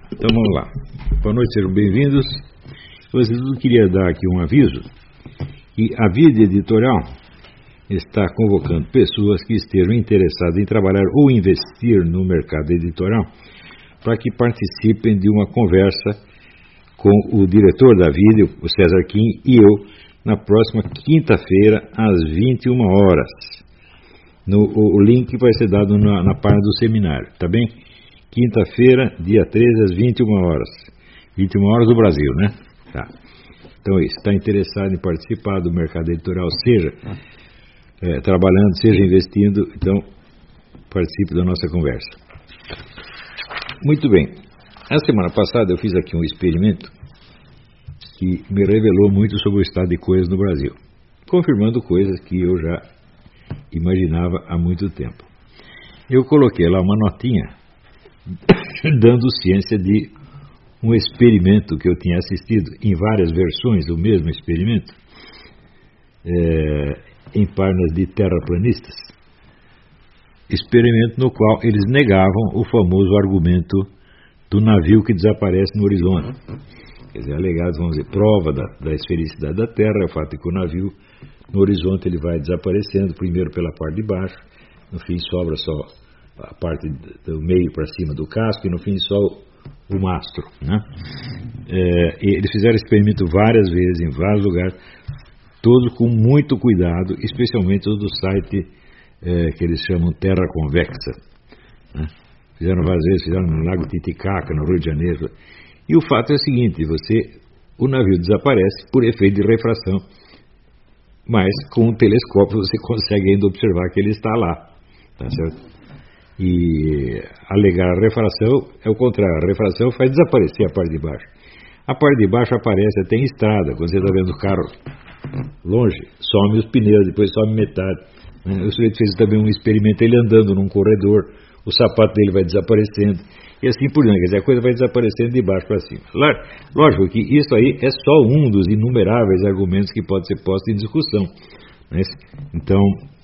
Então vamos lá. Boa noite, sejam bem-vindos. Eu queria dar aqui um aviso que a Vida Editorial está convocando pessoas que estejam interessadas em trabalhar ou investir no mercado editorial para que participem de uma conversa com o diretor da Vida, o César Kim, e eu, na próxima quinta-feira, às 21 horas. O link vai ser dado na página do seminário, tá bem? Quinta-feira, dia 13, às 21 horas. 21 horas do Brasil, né? Tá. Então, se está interessado em participar do mercado editorial, seja trabalhando, seja investindo, então participe da nossa conversa. Muito bem. A semana passada eu fiz aqui um experimento que me revelou muito sobre o estado de coisas no Brasil, confirmando coisas que eu já imaginava há muito tempo. Eu coloquei lá uma notinha dando ciência de um experimento que eu tinha assistido em várias versões do mesmo experimento, em páginas de terraplanistas, experimento no qual eles negavam o famoso argumento do navio que desaparece no horizonte. Quer dizer, alegados, vamos dizer, prova da esfericidade da Terra, o fato de que o navio no horizonte ele vai desaparecendo, primeiro pela parte de baixo, no fim sobra só a parte do meio para cima do casco e no fim só o mastro, né? Eles fizeram experimento várias vezes, em vários lugares, todos com muito cuidado, especialmente os do site que eles chamam Terra Convexa, né? Fizeram várias vezes, fizeram no Lago Titicaca, no Rio de Janeiro. E o fato é o seguinte, o navio desaparece por efeito de refração, mas com um telescópio você consegue ainda observar que ele está lá, tá certo? E alegar a refração é o contrário, a refração faz desaparecer a parte de baixo. A parte de baixo aparece até em estrada, quando você está vendo o carro longe, some os pneus, depois some metade. O sujeito fez também um experimento, ele andando num corredor, o sapato dele vai desaparecendo, e assim por diante, quer dizer, a coisa vai desaparecendo de baixo para cima. Lógico que isso aí é só um dos inumeráveis argumentos que pode ser posto em discussão, né? Então,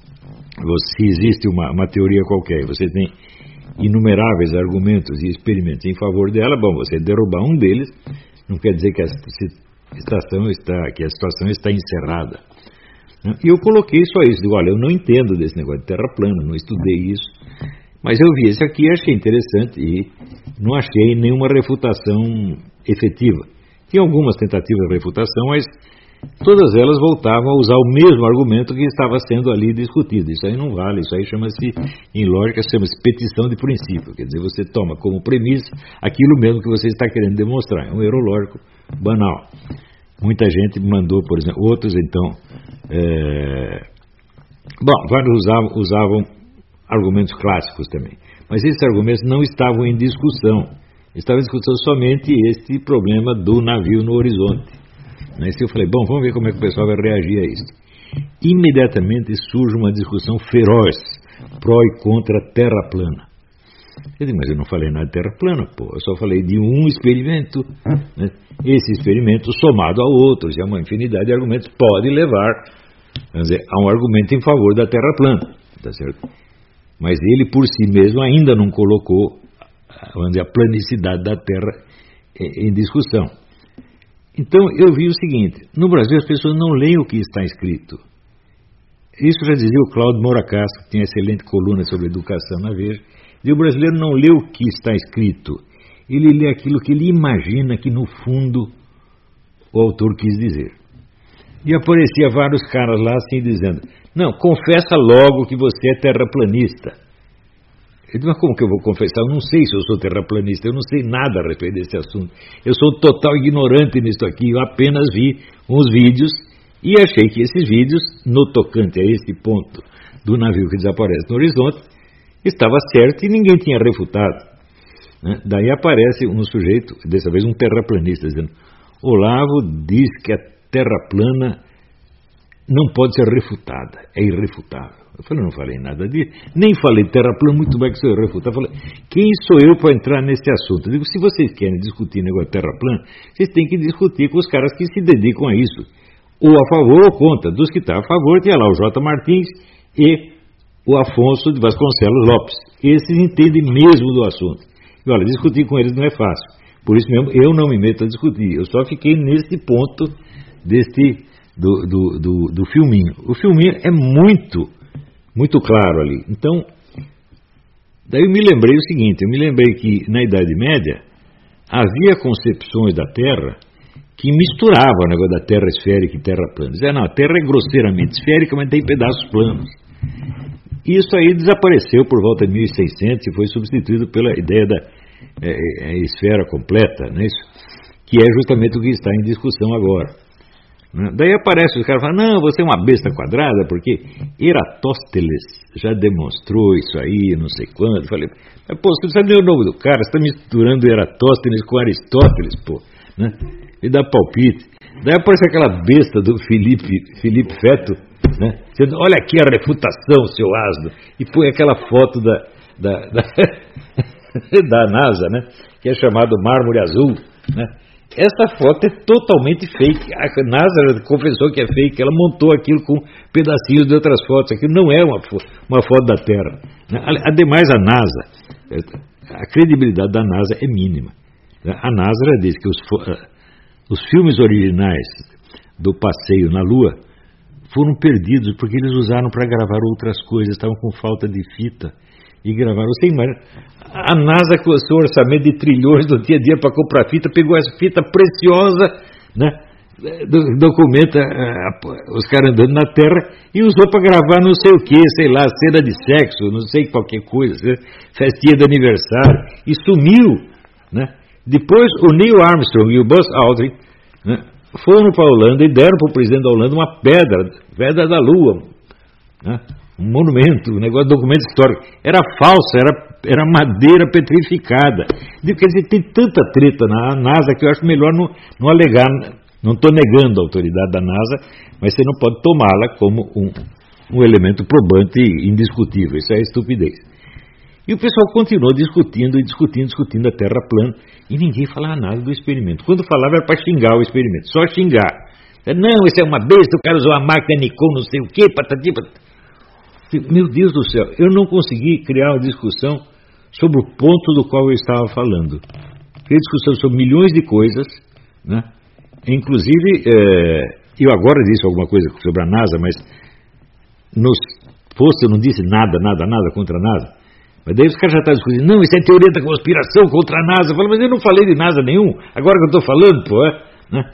se existe uma teoria qualquer, você tem inumeráveis argumentos e experimentos em favor dela, bom, você derrubar um deles, não quer dizer que a situação está encerrada. E eu coloquei só isso, digo, olha, eu não entendo desse negócio de terra plana, não estudei isso, mas eu vi esse aqui e achei interessante e não achei nenhuma refutação efetiva. Tinha algumas tentativas de refutação, mas todas elas voltavam a usar o mesmo argumento que estava sendo ali discutido. Isso aí não vale, isso aí chama-se, em lógica, chama-se petição de princípio. Quer dizer, você toma como premissa aquilo mesmo que você está querendo demonstrar. É um erro lógico banal. Muita gente mandou, por exemplo, outros então... vários usavam argumentos clássicos também. Mas esses argumentos não estavam em discussão. Estava em discussão somente este problema do navio no horizonte. Mas eu falei, bom, vamos ver como é que o pessoal vai reagir a isso. Imediatamente surge uma discussão feroz, pró e contra a terra plana. Eu digo, mas eu não falei nada de terra plana, pô. Eu só falei de um experimento, né? Esse experimento somado a outros, e a uma infinidade de argumentos, pode levar, vamos dizer, a um argumento em favor da terra plana, tá certo? Mas ele por si mesmo ainda não colocou, vamos dizer, a planicidade da Terra em discussão. Então eu vi o seguinte, no Brasil as pessoas não leem o que está escrito. Isso já dizia o Cláudio Moura Castro, que tinha excelente coluna sobre educação na Veja. E o brasileiro não lê o que está escrito, ele lê aquilo que ele imagina que no fundo o autor quis dizer. E aparecia vários caras lá assim dizendo, não, confessa logo que você é terraplanista. Eu digo, mas como que eu vou confessar? Eu não sei se eu sou terraplanista, eu não sei nada a respeito desse assunto. Eu sou total ignorante nisso aqui, eu apenas vi uns vídeos e achei que esses vídeos, no tocante a esse ponto do navio que desaparece no horizonte, estava certo e ninguém tinha refutado, né? Daí aparece um sujeito, dessa vez um terraplanista, dizendo, Olavo diz que a terra plana não pode ser refutada, é irrefutável. Eu falei, não falei nada disso, nem falei terra plana, muito bem que sou irrefutável. Eu falei, quem sou eu para entrar nesse assunto? Eu digo, se vocês querem discutir negócio de terra plana, vocês têm que discutir com os caras que se dedicam a isso, ou a favor ou contra. Dos que estão a favor, tinha lá o J. Martins e o Afonso de Vasconcelos Lopes. Esses entendem mesmo do assunto. E olha, discutir com eles não é fácil, Por isso mesmo, eu não me meto a discutir. Eu só fiquei nesse ponto do filminho. O filminho é muito, muito claro ali. Então, daí eu me lembrei o seguinte, eu me lembrei que na Idade Média havia concepções da Terra que misturavam o negócio da Terra esférica e Terra plana. Dizia, não, a Terra é grosseiramente esférica, mas tem pedaços planos. E isso aí desapareceu por volta de 1600 e foi substituído pela ideia da esfera completa, não é isso? Que é justamente o que está em discussão agora. Daí aparece os caras e falam, não, você é uma besta quadrada, porque Eratóstenes já demonstrou isso aí, não sei quando. Eu falei, mas, pô, você não sabe nem o nome do cara, você está misturando Eratóstenes com Aristóteles, pô, né? E dá palpite. Daí aparece aquela besta do Felipe Feto, né? Dizendo, olha aqui a refutação, seu asno, e põe aquela foto da NASA, né? Que é chamado Mármore Azul, né? Essa foto é totalmente fake. A NASA confessou que é fake. Ela montou aquilo com pedacinhos de outras fotos. Aquilo não é uma foto da Terra. Ademais, a NASA, a credibilidade da NASA é mínima. A NASA já disse que os filmes originais do passeio na Lua foram perdidos porque eles usaram para gravar outras coisas. Estavam com falta de fita e gravaram. Você imagina, a NASA com o seu orçamento de trilhões do dia a dia para comprar fita, pegou essa fita preciosa, né, documenta os caras andando na Terra e usou para gravar não sei o que, sei lá, cena de sexo, não sei qualquer coisa, festinha de aniversário, e sumiu, né? Depois o Neil Armstrong e o Buzz Aldrin, né, foram para a Holanda e deram para o presidente da Holanda uma pedra da Lua, né? Um monumento, um negócio de documento histórico. Era falsa, era madeira petrificada. Quer dizer, tem tanta treta na NASA que eu acho melhor não alegar. Não estou negando a autoridade da NASA, mas você não pode tomá-la como um elemento probante e indiscutível. Isso é estupidez. E o pessoal continuou discutindo a Terra plana, e ninguém falava nada do experimento. Quando falava era para xingar o experimento, só xingar. Não, isso é uma besta, o cara usou a máquina Nikon, não sei o quê, patati, patati. Meu Deus do céu, eu não consegui criar uma discussão sobre o ponto do qual eu estava falando. Criei discussão sobre milhões de coisas, né? Inclusive, eu agora disse alguma coisa sobre a NASA, mas nos posts eu não disse nada contra a NASA. Mas daí os caras já estão discutindo, não, isso é teoria da conspiração contra a NASA. Eu falo, mas eu não falei de NASA nenhum, agora que eu estou falando, pô, né?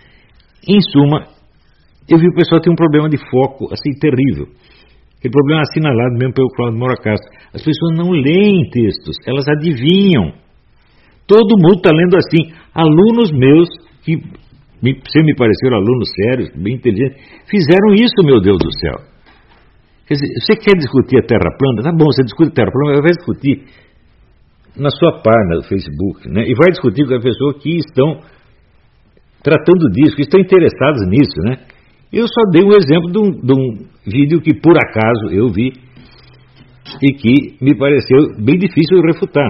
Em suma, eu vi que o pessoal tem um problema de foco, assim, terrível. Aquele problema assinalado mesmo pelo Cláudio Moura Castro. As pessoas não leem textos, elas adivinham. Todo mundo está lendo assim. Alunos meus, que sempre me pareceram alunos sérios, bem inteligentes, fizeram isso, meu Deus do céu. Quer dizer, você quer discutir a Terra plana? Tá bom, você discute a Terra plana, mas vai discutir na sua página do Facebook, né? E vai discutir com as pessoas que estão tratando disso, que estão interessados nisso, né? Eu só dei um exemplo de um vídeo que por acaso eu vi e que me pareceu bem difícil de refutar.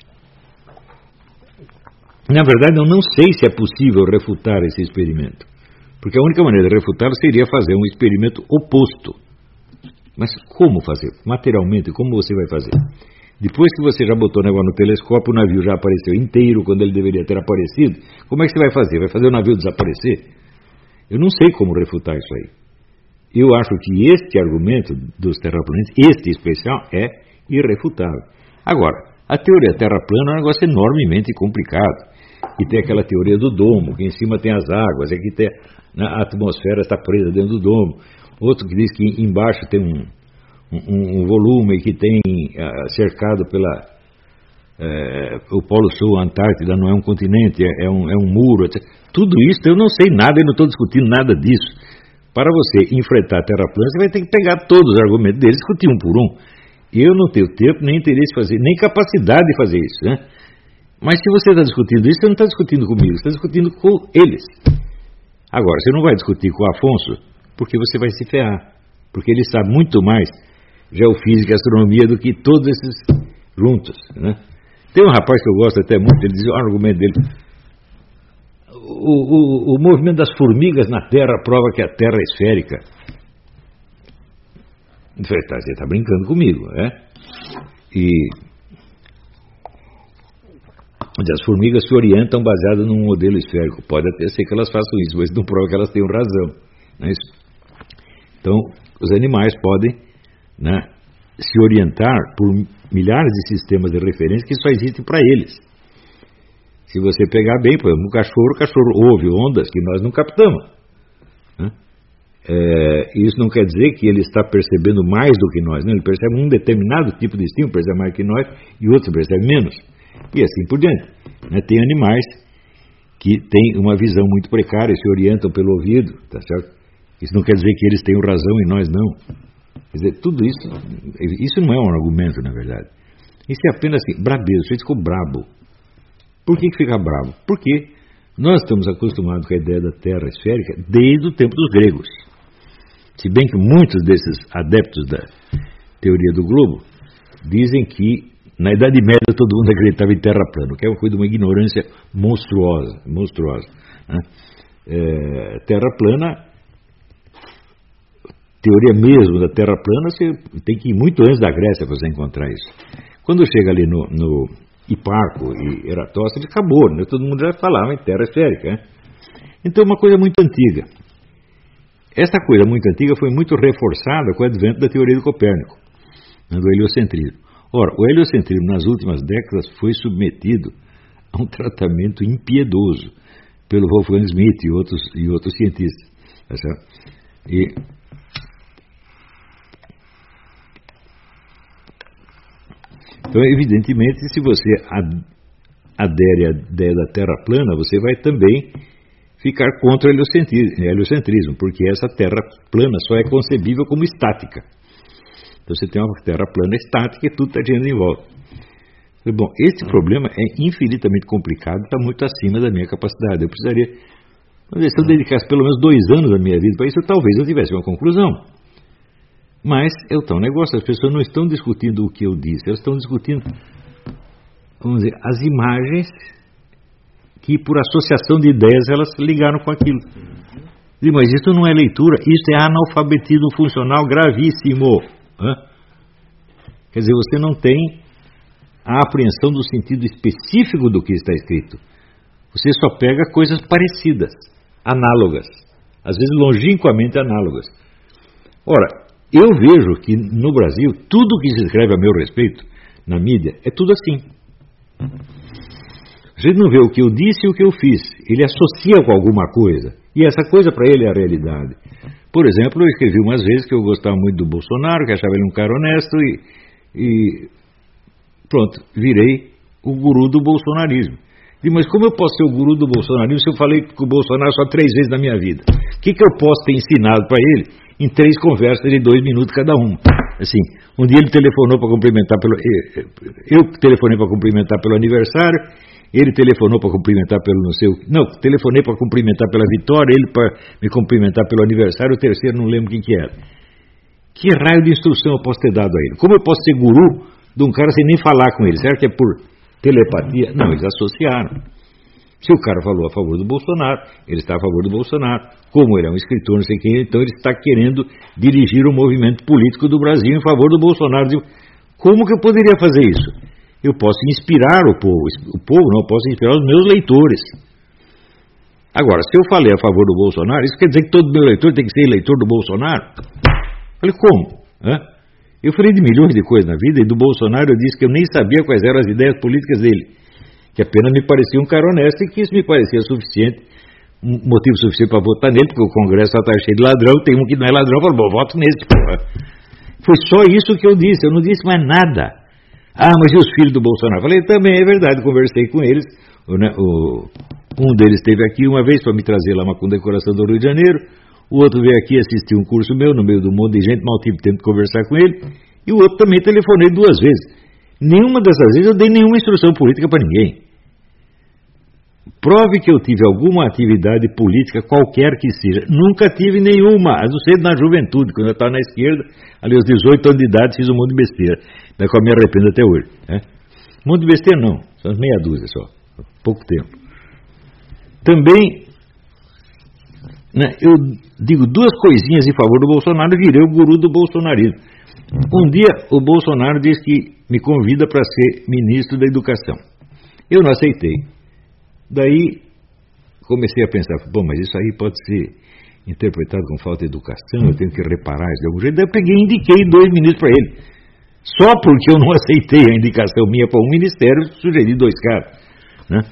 Na verdade, eu não sei se é possível refutar esse experimento, porque a única maneira de refutá-lo seria fazer um experimento oposto. Mas como fazer? Materialmente, como você vai fazer? Depois que você já botou o negócio no telescópio, o navio já apareceu inteiro quando ele deveria ter aparecido, como é que você vai fazer? Vai fazer o navio desaparecer? Eu não sei como refutar isso aí. Eu acho que este argumento dos terraplanistas, este especial, é irrefutável. Agora, a teoria terra plana é um negócio enormemente complicado. E tem aquela teoria do domo, que em cima tem as águas, aqui tem a atmosfera está presa dentro do domo. Outro que diz que embaixo tem um volume que tem cercado pela... o Polo Sul, a Antártida não é um continente, é um muro, etc. Tudo isso eu não sei nada e não estou discutindo nada disso. Para você enfrentar a Terra plana, você vai ter que pegar todos os argumentos deles e discutir um por um. Eu não tenho tempo, nem interesse de fazer, nem capacidade de fazer isso, né? Mas se você está discutindo isso, você não está discutindo comigo, você está discutindo com eles. Agora, você não vai discutir com o Afonso, porque você vai se ferrar. Porque ele sabe muito mais geofísica e astronomia do que todos esses juntos, né? Tem um rapaz que eu gosto até muito, ele diz o argumento dele: o movimento das formigas na Terra prova que a Terra é esférica. Você está brincando comigo, né? E onde as formigas se orientam baseadas num modelo esférico. Pode até ser que elas façam isso, mas não prova que elas tenham razão. Não é isso? Então, os animais podem, né, se orientar por milhares de sistemas de referência que só existem para eles. Se você pegar bem, por exemplo, o cachorro ouve ondas que nós não captamos. Né? Isso não quer dizer que ele está percebendo mais do que nós. Não, ele percebe um determinado tipo de estímulo, percebe mais que nós, e outro percebe menos. E assim por diante. Né? Tem animais que têm uma visão muito precária, se orientam pelo ouvido, tá certo? Isso não quer dizer que eles tenham razão e nós não. Quer dizer, tudo isso não é um argumento, na verdade. Isso é apenas assim, brabeza, você ficou brabo. Por que fica bravo? Porque nós estamos acostumados com a ideia da Terra esférica desde o tempo dos gregos. Se bem que muitos desses adeptos da teoria do globo dizem que na Idade Média todo mundo acreditava em terra plana, que é uma coisa de uma ignorância monstruosa. Né? Terra plana, teoria mesmo da terra plana, você tem que ir muito antes da Grécia para você encontrar isso. Quando chega ali no Hiparco e Eratóstenes, acabou, né? Todo mundo já falava em terra esférica. Né? Então é uma coisa muito antiga. Essa coisa muito antiga foi muito reforçada com o advento da teoria de Copérnico, né, do heliocentrismo. Ora, o heliocentrismo nas últimas décadas foi submetido a um tratamento impiedoso pelo Wolfgang Schmidt e outros cientistas. Tá certo? Então, evidentemente, se você adere à ideia da Terra plana, você vai também ficar contra o heliocentrismo, porque essa Terra plana só é concebível como estática. Então, você tem uma Terra plana estática e tudo está girando em volta. Bom, esse problema é infinitamente complicado, está muito acima da minha capacidade. Eu precisaria, se eu dedicasse pelo menos 2 anos da minha vida para isso, talvez eu tivesse uma conclusão. Mas é o tal negócio, as pessoas não estão discutindo o que eu disse, elas estão discutindo, vamos dizer, as imagens que por associação de ideias elas ligaram com aquilo. Mas isso não é leitura, isso é analfabetismo funcional gravíssimo. Quer dizer, você não tem a apreensão do sentido específico do que está escrito. Você só pega coisas parecidas, análogas, às vezes longínquamente análogas. Ora, eu vejo que no Brasil, tudo que se escreve a meu respeito, na mídia, é tudo assim. A gente não vê o que eu disse e o que eu fiz. Ele associa com alguma coisa. E essa coisa para ele é a realidade. Por exemplo, eu escrevi umas vezes que eu gostava muito do Bolsonaro, que achava ele um cara honesto e pronto, virei o guru do bolsonarismo. Mas como eu posso ser o guru do bolsonarismo se eu falei com o Bolsonaro só 3 vezes na minha vida? O que eu posso ter ensinado para ele em 3 conversas de 2 minutos cada uma? Assim, um dia ele telefonou para cumprimentar eu telefonei para cumprimentar pelo aniversário, ele telefonou para cumprimentar pelo telefonei para cumprimentar pela vitória, ele para me cumprimentar pelo aniversário, o terceiro não lembro quem que era. Que raio de instrução eu posso ter dado a ele? Como eu posso ser guru de um cara sem nem falar com ele? Será que é por telepatia? Não, eles associaram. Se o cara falou a favor do Bolsonaro, ele está a favor do Bolsonaro. Como ele é um escritor, não sei quem, então ele está querendo dirigir o movimento político do Brasil em favor do Bolsonaro. Como que eu poderia fazer isso? Eu posso inspirar o povo. O povo não, eu posso inspirar os meus leitores. Agora, se eu falei a favor do Bolsonaro, isso quer dizer que todo meu leitor tem que ser eleitor do Bolsonaro? Eu falei, como? Eu falei de milhões de coisas na vida, e do Bolsonaro eu disse que eu nem sabia quais eram as ideias políticas dele, que apenas me parecia um cara honesto e que isso me parecia suficiente, um motivo suficiente para votar nele, porque o Congresso está cheio de ladrão, tem um que não é ladrão, eu falo, bom, voto nesse. Foi só isso que eu disse não mais nada. Mas e os filhos do Bolsonaro? Eu falei, também é verdade, conversei com eles, um deles esteve aqui uma vez para me trazer lá uma condecoração do Rio de Janeiro, o outro veio aqui assistir um curso meu no meio do monte de gente, mal tive tempo de conversar com ele, e o outro também telefonei 2 vezes. Nenhuma dessas vezes eu dei nenhuma instrução política para ninguém. Prove que eu tive alguma atividade política, qualquer que seja. Nunca tive nenhuma, a não ser na juventude, quando eu estava na esquerda, ali aos 18 anos de idade, fiz um monte de besteira, da qual me arrependo até hoje. Um monte de besteira não, são meia dúzia só, pouco tempo. Também, eu digo 2 coisinhas em favor do Bolsonaro e virei o guru do bolsonarismo. Um dia o Bolsonaro disse que me convida para ser ministro da Educação. Eu não aceitei. Daí comecei a pensar, bom, mas isso aí pode ser interpretado como falta de educação, eu tenho que reparar isso de algum jeito. Daí eu peguei e indiquei 2 ministros para ele. Só porque eu não aceitei a indicação minha para um ministério, sugeri 2 caras. Né?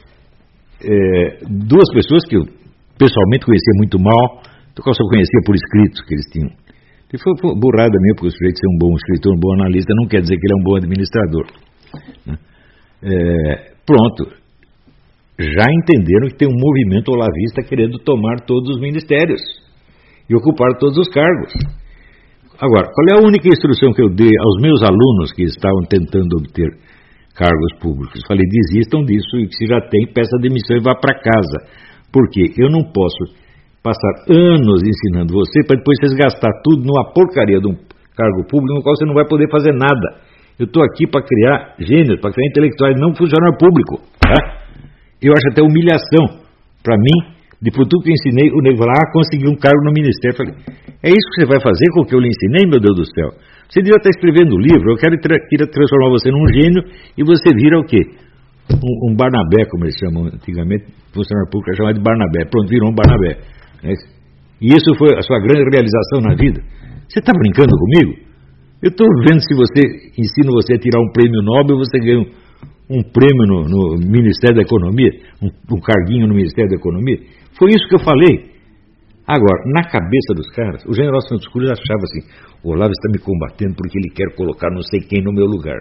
2 pessoas que eu pessoalmente conhecia muito mal, então eu só conhecia por escritos que eles tinham. E foi burrada mesmo, porque o sujeito ser um bom escritor, um bom analista, não quer dizer que ele é um bom administrador. Né? Pronto. Já entenderam que tem um movimento olavista querendo tomar todos os ministérios e ocupar todos os cargos. Agora, qual é a única instrução que eu dei aos meus alunos que estavam tentando obter cargos públicos? Falei, desistam disso e que se já tem, peça demissão e vá para casa. Porque eu não posso passar anos ensinando você para depois vocês gastar tudo numa porcaria de um cargo público no qual você não vai poder fazer nada. Eu estou aqui para criar gênios, para criar intelectuais, não funcionário público. Tá? Eu acho até humilhação para mim, depois tudo que eu ensinei, o nego falou, consegui um cargo no ministério. Eu falei, é isso que você vai fazer com o que eu lhe ensinei, meu Deus do céu? Você devia estar escrevendo um livro, eu queria transformar você num gênio e você vira o quê? Um Barnabé, como eles chamam antigamente, funcionário público era chamado de Barnabé. Pronto, virou um Barnabé. E isso foi a sua grande realização na vida. Você está brincando comigo? Eu estou vendo se você ensina você a tirar um prêmio Nobel, você ganha um prêmio no Ministério da Economia, um carguinho no Ministério da Economia. Foi isso que eu falei. Agora, na cabeça dos caras, o general Santos Cruz achava assim, o Olavo está me combatendo porque ele quer colocar não sei quem no meu lugar.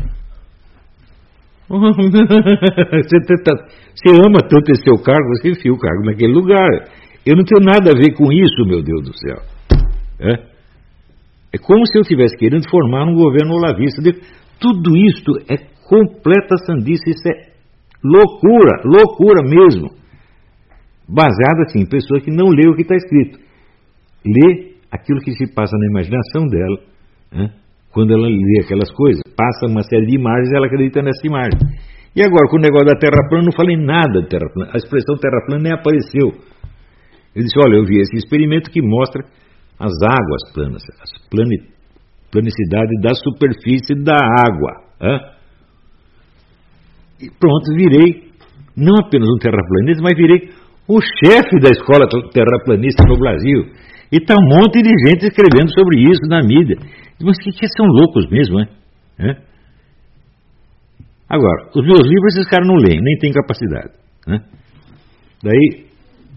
Você ama tanto esse seu cargo, você enfia o cargo naquele lugar. Eu não tenho nada a ver com isso, meu Deus do céu. É como se eu estivesse querendo formar um governo olavista. Tudo isto é completa sandice, isso é loucura, loucura mesmo. Baseado assim, em pessoas que não lê o que está escrito. Lê aquilo que se passa na imaginação dela, quando ela lê aquelas coisas. Passa uma série de imagens e ela acredita nessa imagem. E agora, com o negócio da Terra plana, não falei nada de Terra plana. A expressão Terra plana nem apareceu. Eu disse, olha, eu vi esse experimento que mostra as águas planas, a planicidade da superfície da água. E pronto, virei não apenas um terraplanista, mas virei o chefe da escola terraplanista no Brasil. E está um monte de gente escrevendo sobre isso na mídia. Mas que são loucos mesmo, né? Agora, os meus livros esses caras não leem, nem têm capacidade. Daí,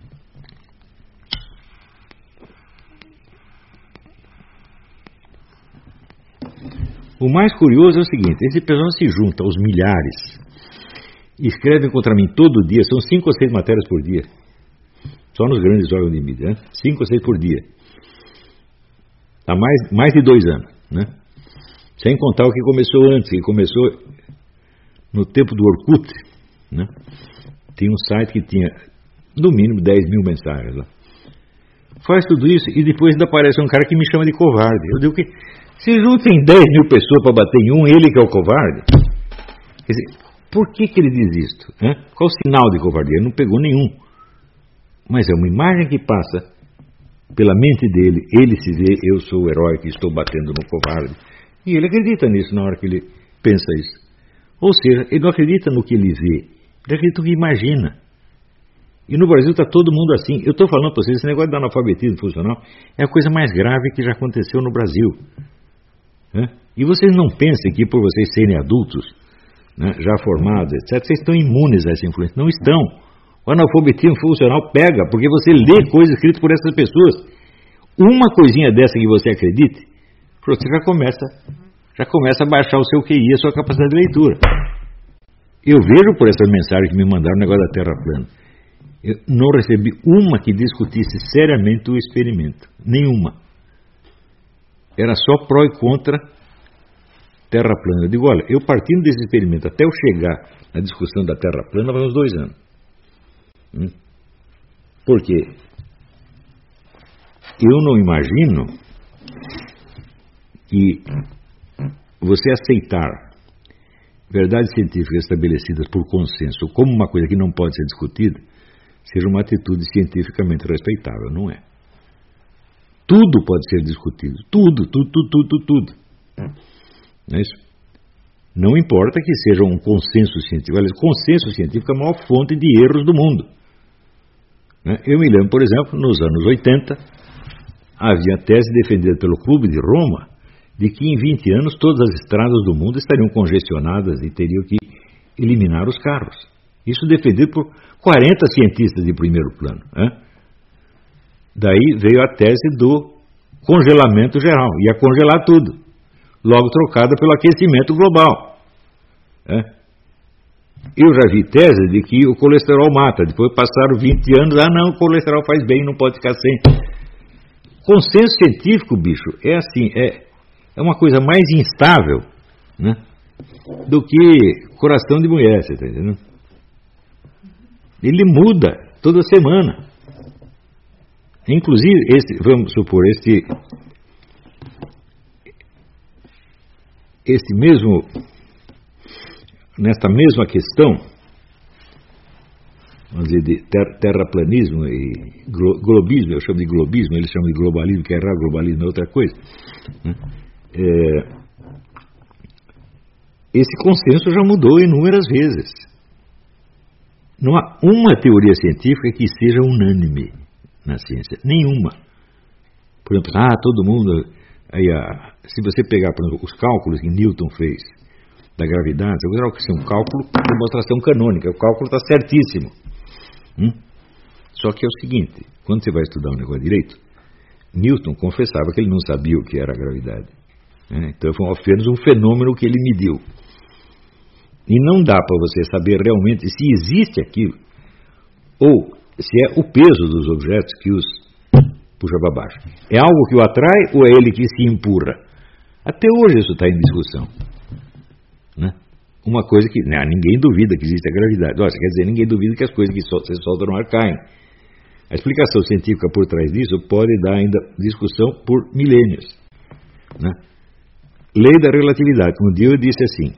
o mais curioso é o seguinte, esse pessoal se junta aos milhares, escrevem contra mim todo dia, são 5 ou 6 matérias por dia, só nos grandes órgãos de mídia, 5 ou 6 por dia, há mais de 2 anos, sem contar o que começou antes, que começou no tempo do Orkut, tinha um site que tinha no mínimo 10 mil mensagens lá. Faz tudo isso e depois ainda aparece um cara que me chama de covarde. Eu digo que se juntem 10 mil pessoas para bater em um, ele que é o covarde. Quer dizer, por que ele diz isto? Qual o sinal de covardia? Ele não pegou nenhum. Mas é uma imagem que passa pela mente dele. Ele se vê, eu sou o herói que estou batendo no covarde. E ele acredita nisso na hora que ele pensa isso. Ou seja, ele não acredita no que ele vê. Ele acredita no que imagina. E no Brasil está todo mundo assim. Eu estou falando para vocês, esse negócio de analfabetismo funcional é a coisa mais grave que já aconteceu no Brasil. E vocês não pensem que por vocês serem adultos, já formados, etc., vocês estão imunes a essa influência. Não estão. O analfabetismo funcional pega, porque você lê coisas escritas por essas pessoas. Uma coisinha dessa que você acredite, você já começa a baixar o seu QI, a sua capacidade de leitura. Eu vejo por essas mensagens que me mandaram o negócio da Terra plana. Eu não recebi uma que discutisse seriamente o experimento. Nenhuma. Era só pró e contra Terra plana. Eu digo, olha, eu partindo desse experimento até eu chegar na discussão da Terra plana, vai uns 2 anos. Por quê? Eu não imagino que você aceitar verdades científicas estabelecidas por consenso como uma coisa que não pode ser discutida seja uma atitude cientificamente respeitável, não é? Tudo pode ser discutido. Tudo. Não é isso? Não importa que seja um consenso científico. Aliás, consenso científico é a maior fonte de erros do mundo. Eu me lembro, por exemplo, nos anos 80, havia a tese defendida pelo Clube de Roma de que em 20 anos todas as estradas do mundo estariam congestionadas e teriam que eliminar os carros. Isso defendido por 40 cientistas de primeiro plano. Daí veio a tese do congelamento geral. Ia congelar tudo. Logo trocada pelo aquecimento global. Eu já vi tese de que o colesterol mata. Depois passaram 20 anos, não, o colesterol faz bem, não pode ficar sem. Consenso científico, bicho, é assim, é uma coisa mais instável, né, do que coração de mulher, você está entendendo? Ele muda toda semana. Inclusive, vamos supor, nesta mesma questão, vamos dizer, de terraplanismo e globismo, eu chamo de globismo, eles chamam de globalismo, que é errado, globalismo é outra coisa. Esse consenso já mudou inúmeras vezes. Não há uma teoria científica que seja unânime na ciência. Nenhuma. Por exemplo, todo mundo... se você pegar, por exemplo, os cálculos que Newton fez da gravidade, você vai ter um cálculo de demonstração canônica. O cálculo está certíssimo. Só que é o seguinte, quando você vai estudar um negócio direito, Newton confessava que ele não sabia o que era a gravidade. Então foi apenas um fenômeno que ele mediu. E não dá para você saber realmente se existe aquilo, ou se é o peso dos objetos que os puxa para baixo. É algo que o atrai ou é ele que se empurra? Até hoje isso está em discussão. Uma coisa que ninguém duvida que existe a gravidade. Nossa, quer dizer, ninguém duvida que as coisas que você solta no ar caem. A explicação científica por trás disso pode dar ainda discussão por milênios. Lei da relatividade. Um dia eu disse assim,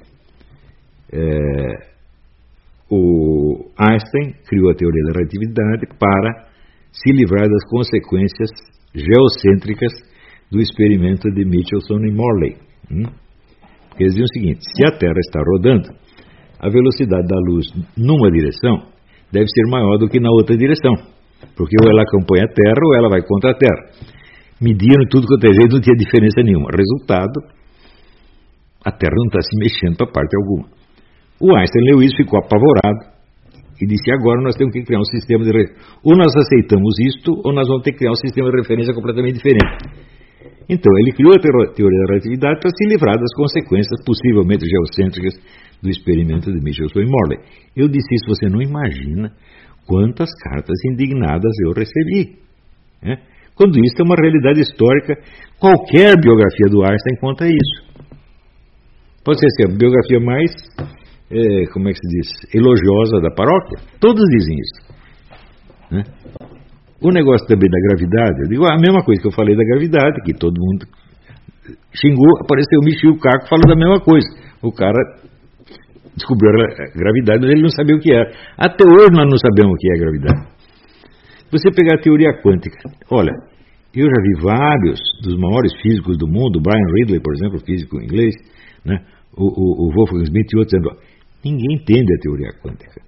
o Einstein criou a teoria da relatividade para se livrar das consequências geocêntricas do experimento de Michelson e Morley. Eles diziam o seguinte: se a Terra está rodando, a velocidade da luz numa direção deve ser maior do que na outra direção, porque ou ela acompanha a Terra ou ela vai contra a Terra. Mediram tudo quanto é jeito, não tinha diferença nenhuma. Resultado, a Terra não está se mexendo para parte alguma. O Einstein leu isso, ficou apavorado e disse: agora nós temos que criar um sistema de referência. Ou nós aceitamos isto, ou nós vamos ter que criar um sistema de referência completamente diferente. Então, ele criou a teoria da relatividade para se livrar das consequências possivelmente geocêntricas do experimento de Michelson e Morley. Eu disse isso, você não imagina quantas cartas indignadas eu recebi. Quando isso é uma realidade histórica, qualquer biografia do Einstein conta isso. Pode ser a biografia mais, como é que se diz, elogiosa da paróquia. Todos dizem isso. O negócio também da gravidade, eu digo a mesma coisa que eu falei da gravidade, que todo mundo xingou, apareceu o Michio Kaku falando da mesma coisa. O cara descobriu a gravidade, mas ele não sabia o que era. Até hoje nós não sabemos o que é a gravidade. Você pegar a teoria quântica, olha, eu já vi vários dos maiores físicos do mundo, Brian Ridley, por exemplo, físico inglês, o Wolfgang Schmidt e outros, ninguém entende a teoria quântica.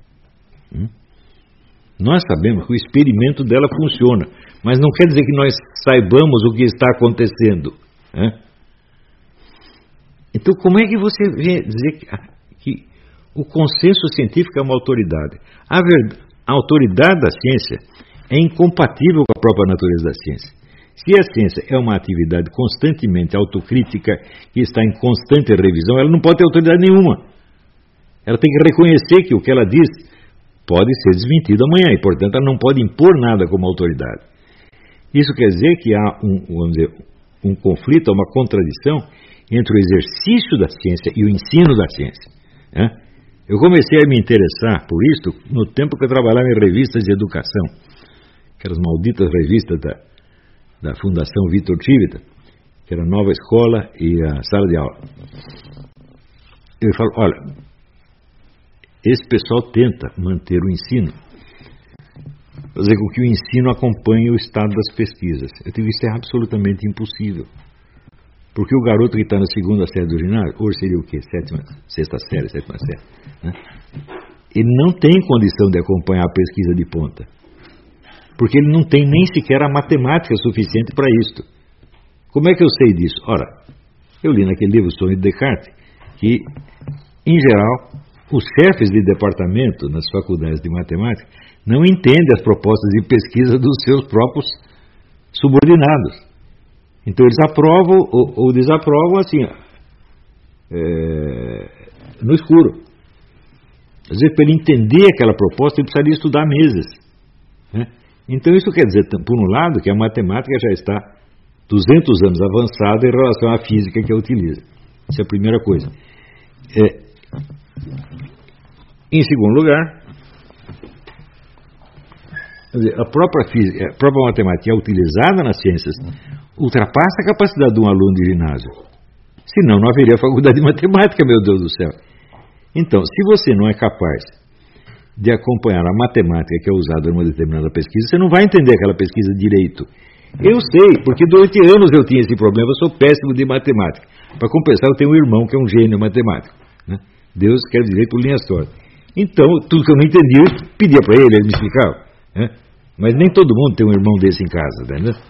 Nós sabemos que o experimento dela funciona, mas não quer dizer que nós saibamos o que está acontecendo. Então, como é que você vem dizer que o consenso científico é uma autoridade? A autoridade da ciência é incompatível com a própria natureza da ciência. Se a ciência é uma atividade constantemente autocrítica que está em constante revisão, ela não pode ter autoridade nenhuma. Ela tem que reconhecer que o que ela diz pode ser desmentido amanhã, e, portanto, ela não pode impor nada como autoridade. Isso quer dizer que há um conflito, uma contradição entre o exercício da ciência e o ensino da ciência. Eu comecei a me interessar por isto no tempo que eu trabalhava em revistas de educação, aquelas malditas revistas da Fundação Vitor Chivita, que era a Nova Escola e a Sala de Aula. Eu falo, olha, esse pessoal tenta manter o ensino, fazer com que o ensino acompanhe o estado das pesquisas. Eu digo, isso é absolutamente impossível. Porque o garoto que está na segunda série do ginásio, hoje seria o quê? Sexta série, sétima série, né? Ele não tem condição de acompanhar a pesquisa de ponta. Porque ele não tem nem sequer a matemática suficiente para isto. Como é que eu sei disso? Ora, eu li naquele livro, O Sonho de Descartes, que, em geral, os chefes de departamento nas faculdades de matemática não entendem as propostas de pesquisa dos seus próprios subordinados. Então eles aprovam ou desaprovam assim, no escuro. Às vezes, para ele entender aquela proposta, ele precisaria estudar meses, né? Então isso quer dizer, por um lado, que a matemática já está 200 anos avançada em relação à física que a utiliza. Essa é a primeira coisa. Em segundo lugar, a própria física, a própria matemática utilizada nas ciências ultrapassa a capacidade de um aluno de ginásio. Senão não haveria faculdade de matemática, meu Deus do céu. Então, se você não é capaz de acompanhar a matemática que é usada numa determinada pesquisa, você não vai entender aquela pesquisa direito. Eu sei, porque durante anos eu tinha esse problema, eu sou péssimo de matemática. Para compensar, eu tenho um irmão que é um gênio matemático, né? Deus quer dizer por linhas tortas. Então, tudo que eu não entendia, eu pedia para ele me explicava, né? Mas nem todo mundo tem um irmão desse em casa, né?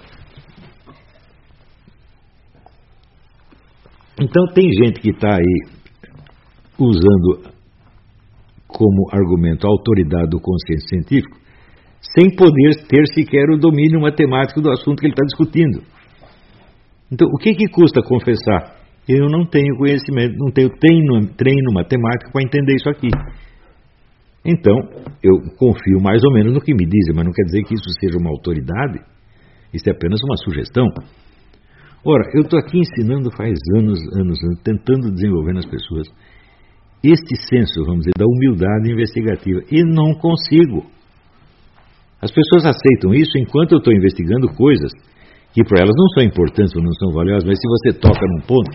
Então tem gente que está aí usando como argumento a autoridade do consenso científico sem poder ter sequer o domínio matemático do assunto que ele está discutindo. Então, o que custa confessar? Eu não tenho conhecimento, não tenho treino matemático para entender isso aqui. Então, eu confio mais ou menos no que me dizem, mas não quer dizer que isso seja uma autoridade. Isso é apenas uma sugestão. Ora, eu estou aqui ensinando faz anos, tentando desenvolver nas pessoas este senso, vamos dizer, da humildade investigativa. E não consigo. As pessoas aceitam isso enquanto eu estou investigando coisas que para elas não são importantes ou não são valiosas, mas se você toca num ponto,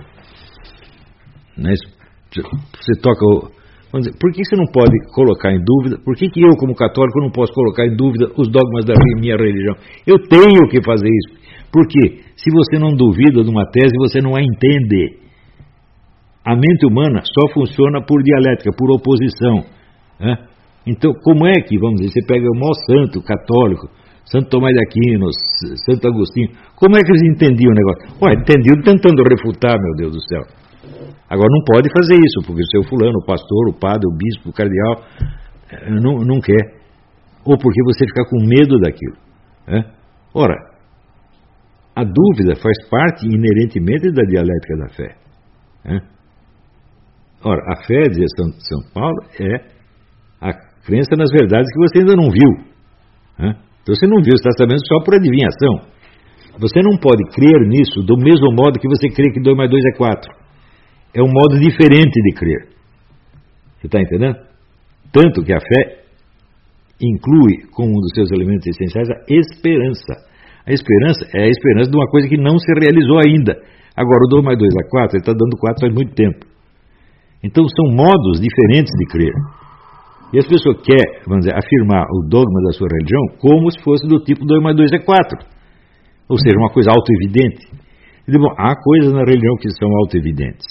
né, você toca... Vamos dizer, por que você não pode colocar em dúvida? Por que eu, como católico, não posso colocar em dúvida os dogmas da minha religião? Eu tenho que fazer isso. Por quê? Se você não duvida de uma tese, você não a entende. A mente humana só funciona por dialética, por oposição, né? Então, como é que, vamos dizer, você pega o maior santo católico, Santo Tomás de Aquino, Santo Agostinho, como é que eles entendiam o negócio? Ué, entendiam tentando refutar, meu Deus do céu. Agora, não pode fazer isso, porque o seu fulano, o pastor, o padre, o bispo, o cardeal, não quer. Ou porque você fica com medo daquilo, né? Ora, a dúvida faz parte inerentemente da dialética da fé, né? Ora, a fé, dizia São Paulo, é a crença nas verdades que você ainda não viu, né? Então você não viu, você está sabendo só por adivinhação. Você não pode crer nisso do mesmo modo que você crê que 2 mais 2 é 4. É um modo diferente de crer. Você está entendendo? Tanto que a fé inclui como um dos seus elementos essenciais a esperança. A esperança é a esperança de uma coisa que não se realizou ainda. Agora, o 2 mais 2 é 4, ele está dando 4 faz muito tempo. Então, são modos diferentes de crer. E as pessoas querem, vamos dizer, afirmar o dogma da sua religião como se fosse do tipo 2 mais 2 é 4. Ou seja, uma coisa autoevidente. E, bom, há coisas na religião que são autoevidentes.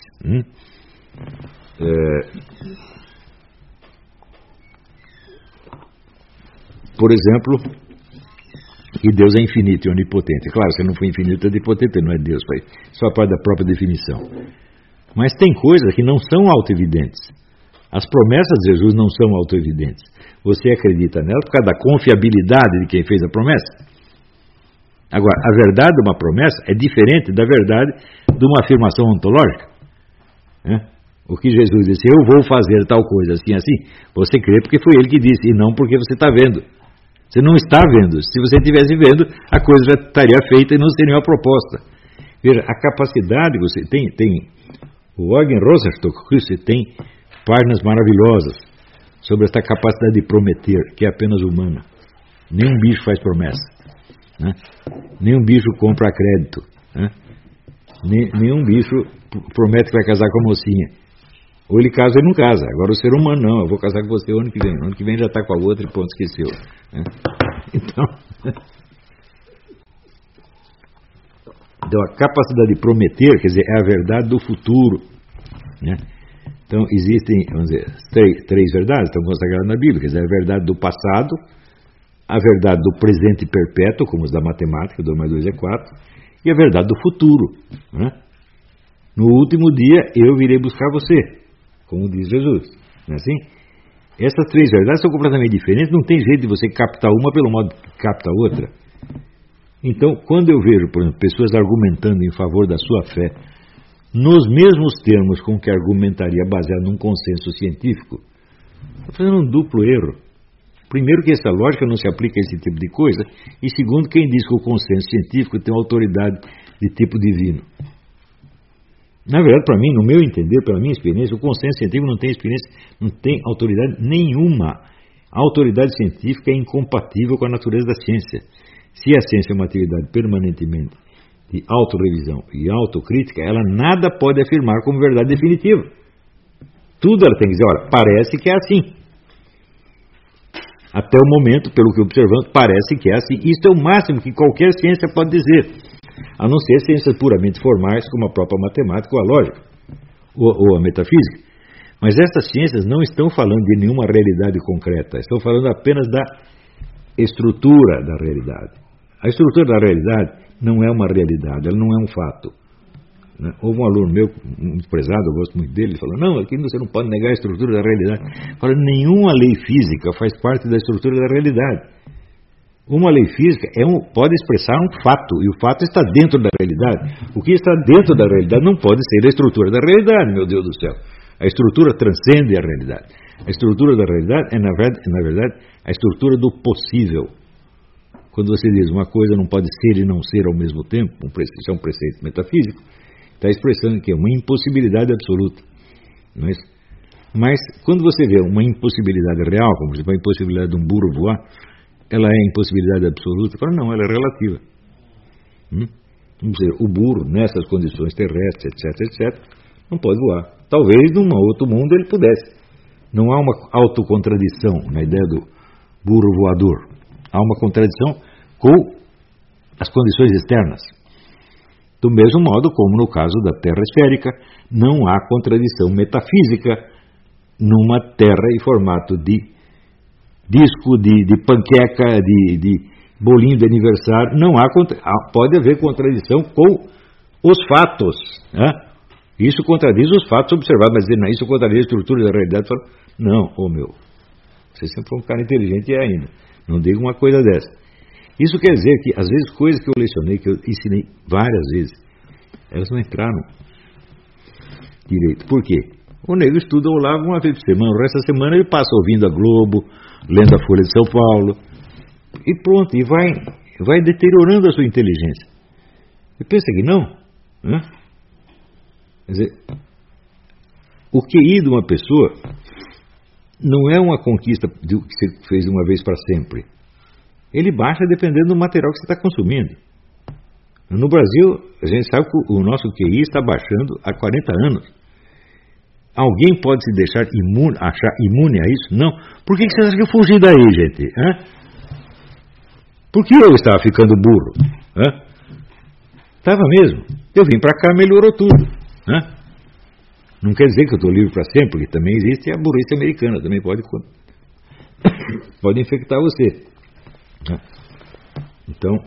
Por exemplo, que Deus é infinito e onipotente. Claro, se não for infinito, é onipotente, não é Deus. Só parte da própria definição. Mas tem coisas que não são autoevidentes. As promessas de Jesus não são autoevidentes. Você acredita nela por causa da confiabilidade de quem fez a promessa. Agora, a verdade de uma promessa é diferente da verdade de uma afirmação ontológica, né? O que Jesus disse, eu vou fazer tal coisa, assim, assim, você crê porque foi ele que disse, e não porque você está vendo. Você não está vendo. Se você estivesse vendo, a coisa já estaria feita e não seria uma proposta. Veja, a capacidade, você tem o Eugen Rosenstock, você tem páginas maravilhosas sobre essa capacidade de prometer, que é apenas humana. Nenhum bicho faz promessa, né? Nenhum bicho compra a crédito, né? Nenhum bicho promete que vai casar com a mocinha. Ou ele casa ou ele não casa. Agora o ser humano não, eu vou casar com você o ano que vem. O ano que vem já está com a outra e ponto, esqueceu, né? Então Então, a capacidade de prometer, quer dizer, é a verdade do futuro, né? Então, existem, vamos dizer, três verdades, estão consagradas na Bíblia, quer dizer, a verdade do passado, a verdade do presente perpétuo, como os da matemática, 2 mais 2 é 4, e a verdade do futuro, né? No último dia, eu virei buscar você, como diz Jesus, não é assim? Essas três verdades são completamente diferentes, não tem jeito de você captar uma pelo modo que capta a outra. Então, quando eu vejo, por exemplo, pessoas argumentando em favor da sua fé, nos mesmos termos com que argumentaria baseado num consenso científico, estou fazendo um duplo erro. Primeiro, que essa lógica não se aplica a esse tipo de coisa, e segundo, quem diz que o consenso científico tem autoridade de tipo divino. Na verdade, para mim, no meu entender, pela minha experiência, o consenso científico não tem autoridade nenhuma. A autoridade científica é incompatível com a natureza da ciência. Se a ciência é uma atividade permanentemente de autorrevisão e autocrítica, ela nada pode afirmar como verdade definitiva. Tudo ela tem que dizer, olha, parece que é assim. Até o momento, pelo que observamos, parece que é assim. Isso é o máximo que qualquer ciência pode dizer, a não ser ciências puramente formais, como a própria matemática ou a lógica, ou a metafísica. Mas essas ciências não estão falando de nenhuma realidade concreta, estão falando apenas da estrutura da realidade. A estrutura da realidade não é uma realidade, ela não é um fato. Houve um aluno meu, muito prezado, eu gosto muito dele, ele falou, não, aqui você não pode negar a estrutura da realidade. Fala, nenhuma lei física faz parte da estrutura da realidade. Uma lei física pode expressar um fato, e o fato está dentro da realidade. O que está dentro da realidade não pode ser a estrutura da realidade, meu Deus do céu. A estrutura transcende a realidade. A estrutura da realidade é, na verdade, a estrutura do possível. Quando você diz uma coisa não pode ser e não ser ao mesmo tempo, isso é um preceito metafísico, está expressando que é uma impossibilidade absoluta. Não é isso? Mas, quando você vê uma impossibilidade real, como por exemplo a impossibilidade de um burro voar, ela é impossibilidade absoluta? Fala, não, ela é relativa. Vamos dizer, o burro, nessas condições terrestres, etc., não pode voar. Talvez, num outro mundo, ele pudesse. Não há uma autocontradição na ideia do burro voador. Há uma contradição com as condições externas. Do mesmo modo como no caso da Terra esférica, não há contradição metafísica numa Terra em formato de disco, de panqueca, de bolinho de aniversário. Não há, pode haver contradição com os fatos, né? Isso contradiz os fatos observados, mas dizer, não, isso contradiz a estrutura da realidade. Fala, não, meu, você sempre foi um cara inteligente e ainda, não diga uma coisa dessa. Isso quer dizer que, às vezes, coisas que eu lecionei, que eu ensinei várias vezes, elas não entraram direito. Por quê? O nego estuda o Olavo uma vez por semana, o resto da semana ele passa ouvindo a Globo, lendo a Folha de São Paulo, e pronto, e vai deteriorando a sua inteligência. E pensa que não, né? Quer dizer, o QI de uma pessoa não é uma conquista que você fez uma vez para sempre. Ele baixa dependendo do material que você está consumindo. No Brasil, a gente sabe que o nosso QI está baixando há 40 anos. Alguém pode se deixar achar imune a isso? Não. Por que você acha que eu fugi daí, gente? Por que eu estava ficando burro? Estava mesmo. Eu vim para cá, melhorou tudo. Não quer dizer que eu estou livre para sempre, porque também existe a burrice americana, também pode infectar você. Então,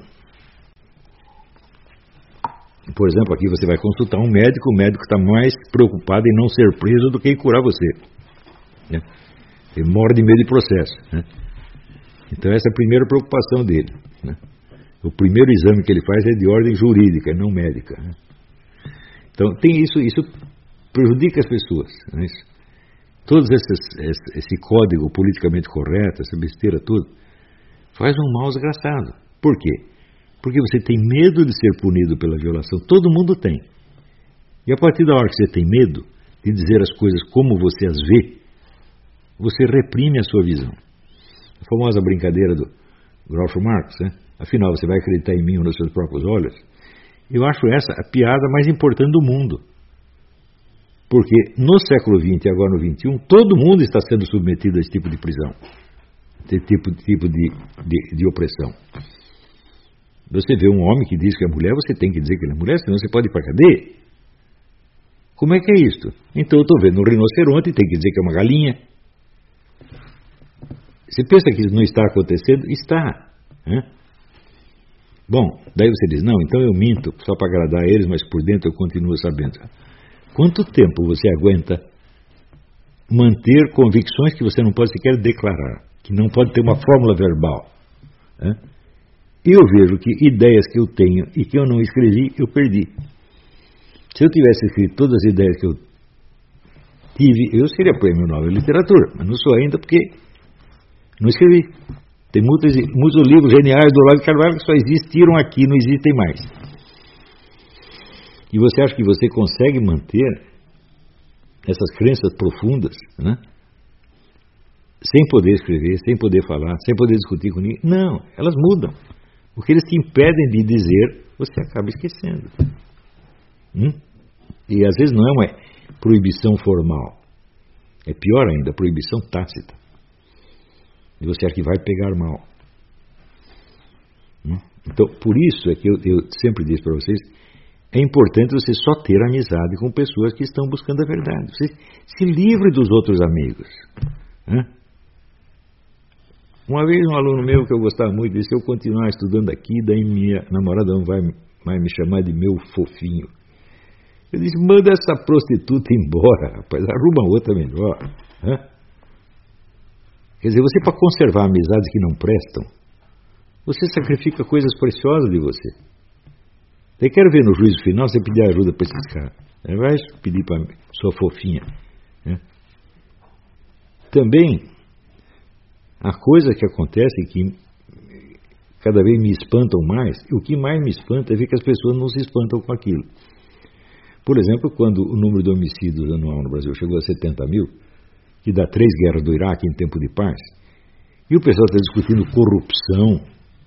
por exemplo, aqui você vai consultar um médico, o médico está mais preocupado em não ser preso do que em curar você. Ele morre de medo de processo. Então essa é a primeira preocupação dele. O primeiro exame que ele faz é de ordem jurídica, não médica. Então tem isso prejudica as pessoas. Todo esse código politicamente correto, essa besteira toda, faz um mal desgraçado. Por quê? Porque você tem medo de ser punido pela violação. Todo mundo tem. E a partir da hora que você tem medo de dizer as coisas como você as vê, você reprime a sua visão. A famosa brincadeira do Groucho Marx, afinal você vai acreditar em mim ou nos seus próprios olhos? Eu acho essa a piada mais importante do mundo. Porque no século XX e agora no XXI, todo mundo está sendo submetido a esse tipo de prisão, esse tipo de opressão. Você vê um homem que diz que é mulher, você tem que dizer que ele é mulher, senão você pode ir para a cadeia. Como é que é isto? Então eu estou vendo um rinoceronte e tem que dizer que é uma galinha. Você pensa que isso não está acontecendo? Está. Né? Bom, daí você diz, não, então eu minto só para agradar a eles, mas por dentro eu continuo sabendo. Quanto tempo você aguenta manter convicções que você não pode sequer declarar, que não pode ter uma fórmula verbal? Né? Eu vejo que ideias que eu tenho e que eu não escrevi, eu perdi. Se eu tivesse escrito todas as ideias que eu tive, eu seria prêmio Nobel de Literatura, mas não sou ainda porque não escrevi. Tem muitos livros geniais do Olavo de Carvalho que só existiram aqui, não existem mais. E você acha que você consegue manter essas crenças profundas, né? Sem poder escrever, sem poder falar, sem poder discutir com ninguém? Não, elas mudam. O que eles te impedem de dizer, você acaba esquecendo. E às vezes não é uma proibição formal. É pior ainda, proibição tácita. E você acha que vai pegar mal. Então, por isso é que eu sempre disse para vocês, é importante você só ter amizade com pessoas que estão buscando a verdade. Você se livre dos outros amigos. Uma vez um aluno meu que eu gostava muito disse, se eu continuar estudando aqui, daí minha namorada não vai mais me chamar de meu fofinho. Eu disse, manda essa prostituta embora, rapaz, arruma outra melhor. Quer dizer, você para conservar amizades que não prestam, você sacrifica coisas preciosas de você. Eu quero ver no juízo final você pedir ajuda para esses caras. Vai pedir para sua fofinha. Também, a coisa que acontece que cada vez me espantam mais, e o que mais me espanta é ver que as pessoas não se espantam com aquilo. Por exemplo, quando o número de homicídios anual no Brasil chegou a 70 mil, que dá 3 guerras do Iraque em tempo de paz, e o pessoal está discutindo corrupção,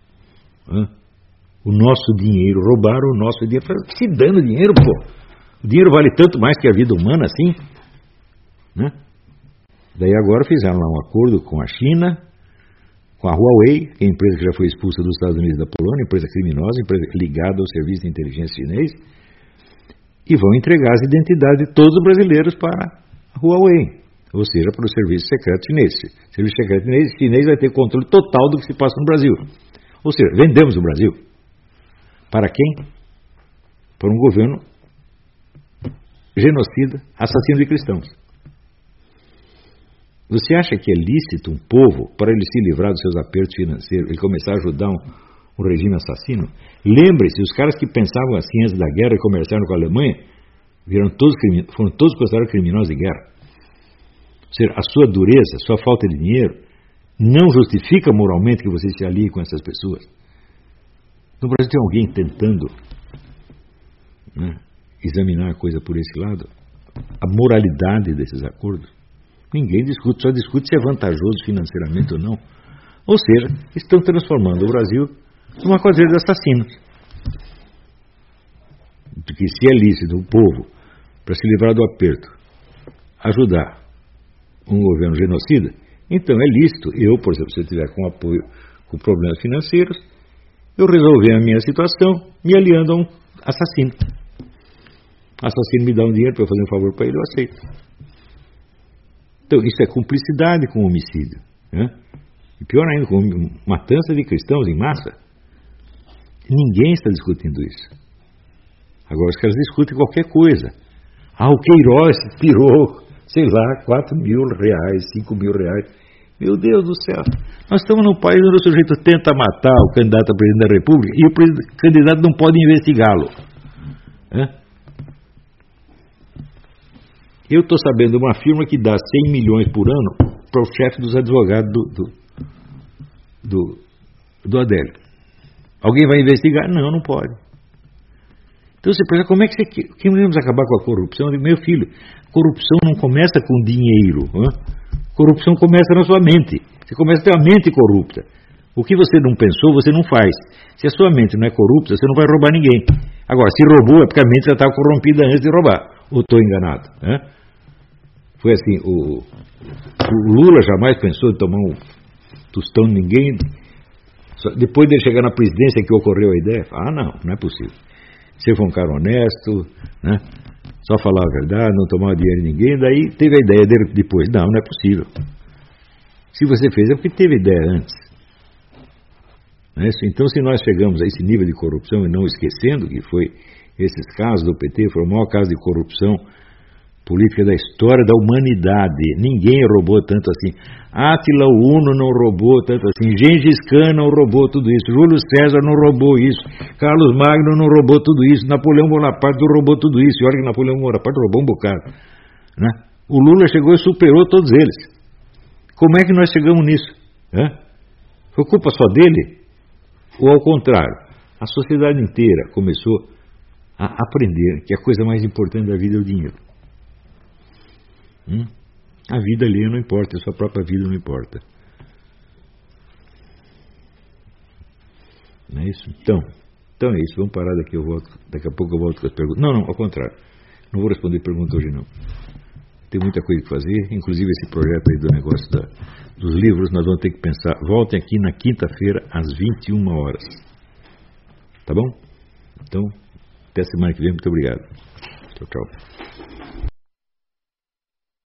o nosso dinheiro, roubaram o nosso dinheiro, se dando dinheiro, pô, o dinheiro vale tanto mais que a vida humana assim, né? Daí agora fizeram lá um acordo com a China, com a Huawei, que é a empresa que já foi expulsa dos Estados Unidos e da Polônia, empresa criminosa, empresa ligada ao serviço de inteligência chinês, e vão entregar as identidades de todos os brasileiros para a Huawei, ou seja, para o serviço secreto chinês. O serviço secreto chinês vai ter controle total do que se passa no Brasil. Ou seja, vendemos o Brasil. Para quem? Para um governo genocida, assassino de cristãos. Você acha que é lícito um povo, para ele se livrar dos seus apertos financeiros, ele começar a ajudar um regime assassino? Lembre-se, os caras que pensavam assim antes da guerra e comerciaram com a Alemanha, foram todos considerados criminosos de guerra. Ou seja, a sua dureza, a sua falta de dinheiro, não justifica moralmente que você se alie com essas pessoas. No Brasil tem alguém tentando examinar a coisa por esse lado? A moralidade desses acordos? Ninguém discute, só discute se é vantajoso financeiramente ou não. Ou seja, estão transformando o Brasil numa quadrilha de assassinos. Porque se é lícito o povo, para se livrar do aperto, ajudar um governo genocida, então é lícito eu, por exemplo, se eu tiver com apoio com problemas financeiros, eu resolver a minha situação me aliando a um assassino. O assassino me dá um dinheiro para eu fazer um favor para ele, eu aceito. Então, isso é cumplicidade com o homicídio. E pior ainda, com matança de cristãos em massa. Ninguém está discutindo isso. Agora os caras discutem qualquer coisa. O Queiroz tirou, sei lá, 4 mil reais, 5 mil reais. Meu Deus do céu. Nós estamos num país onde o sujeito tenta matar o candidato a presidente da República e o candidato não pode investigá-lo. Eu estou sabendo de uma firma que dá 100 milhões por ano para o chefe dos advogados do Adélio. Alguém vai investigar? Não, não pode. Então você pensa, como é que vamos acabar com a corrupção? Eu digo, meu filho, corrupção não começa com dinheiro. Corrupção começa na sua mente. Você começa a ter uma mente corrupta. O que você não pensou, você não faz. Se a sua mente não é corrupta, você não vai roubar ninguém. Agora, se roubou, é porque a mente já estava corrompida antes de roubar. Ou estou enganado? Foi assim, o Lula jamais pensou em tomar um tostão de ninguém, Depois de chegar na presidência que ocorreu a ideia, não é possível. Você foi um cara honesto, né? Só falar a verdade, não tomar dinheiro de ninguém, daí teve a ideia dele depois. Não é possível. Se você fez é porque teve ideia antes. Não é isso? Então, se nós chegamos a esse nível de corrupção, e não esquecendo que foi esses casos do PT, foi o maior caso de corrupção política da história da humanidade. Ninguém roubou tanto assim. Átila Uno não roubou tanto assim. Gengis Khan não roubou tudo isso. Júlio César não roubou isso. Carlos Magno não roubou tudo isso. Napoleão Bonaparte não roubou tudo isso. E olha que Napoleão Bonaparte roubou um bocado, né? O Lula chegou e superou todos eles. Como é que nós chegamos nisso? Foi culpa só dele? Ou ao contrário? A sociedade inteira começou a aprender que a coisa mais importante da vida é o dinheiro. A vida ali não importa, a sua própria vida não importa. Não é isso? Então é isso, vamos parar daqui, daqui a pouco eu volto com as perguntas. Não, ao contrário, não vou responder pergunta hoje não. Tem muita coisa que fazer, inclusive esse projeto aí do negócio dos livros, nós vamos ter que pensar. Voltem aqui na quinta-feira às 21 horas. Tá bom? Então, até semana que vem, muito obrigado. Tchau.